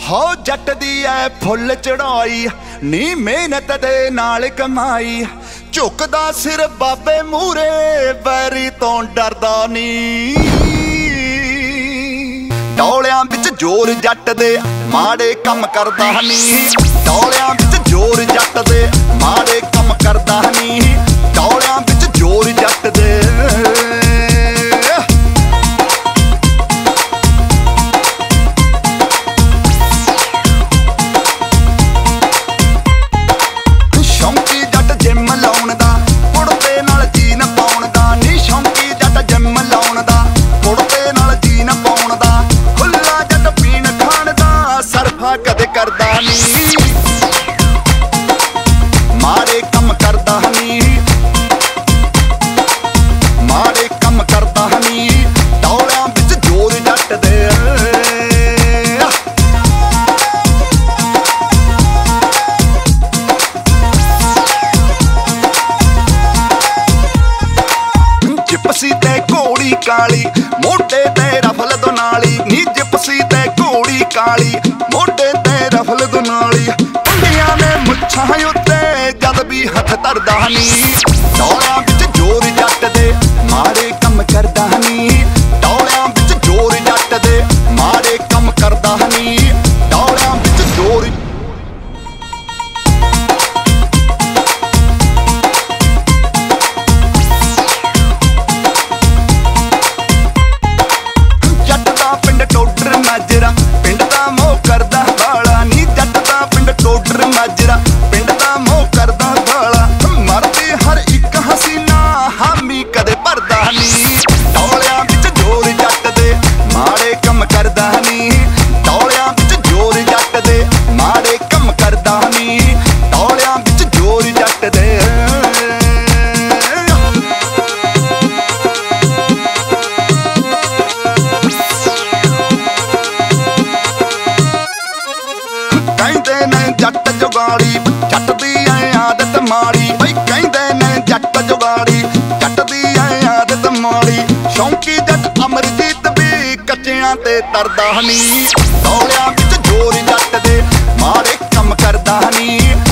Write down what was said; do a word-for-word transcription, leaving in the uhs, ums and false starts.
हो जट दी ऐ फुल चढ़ाई नी मेहनत दे नाल कमाई झुकदा सिर बाबे मूरे बैरी तो डरदा नी डोलियां बिच जोर जट दे माड़े कम करदा नी डोलियां बिच जोर जट दे माड़े कम करदा नी डोलियां बिच जोर जट दे कदे करदा नी माड़े कम करदा नी माड़े कम करदा नी डोलियां बिच जोर जट दे जिपसी ते घोड़ी काली मोटे ते रफल दो नाली नी जिपसी ते घोड़ी काली मोटे ते रफल दो नाली पंडियां ने मुच्छां उत्ते जद भी हथ धरदा नी डोलियां बिच जोर जट दे माड़े कम करदा नी डोलियां बिच जोर जट दे माड़े कम करदा नी डोलियां बिच जोर जट दा पिंड टोडर माजरा पिंड दा मोह करदा बाला नी जट दा पिंड टोडर माजरा पिंड दा मोह करदा बाला मरदी हर एक हसीना हामी कदे भरदा नी डोलियां बिच जोर जट दे माड़े कम करदा नी डोलियां बिच जोर जट दे माड़े कम करदा नी डोलियां बिच जोर जट दे कहंदे ने जट जुगाड़ी जट दी ऐ आदत माड़ी बई कहंदे ने जट जुगाड़ी जट दी ऐ आदत माड़ी शौंकी जट अमरजीत भी कच्चियां ते तरदा नी डोलियां बिच जोर जट दे माड़े कम करदा नी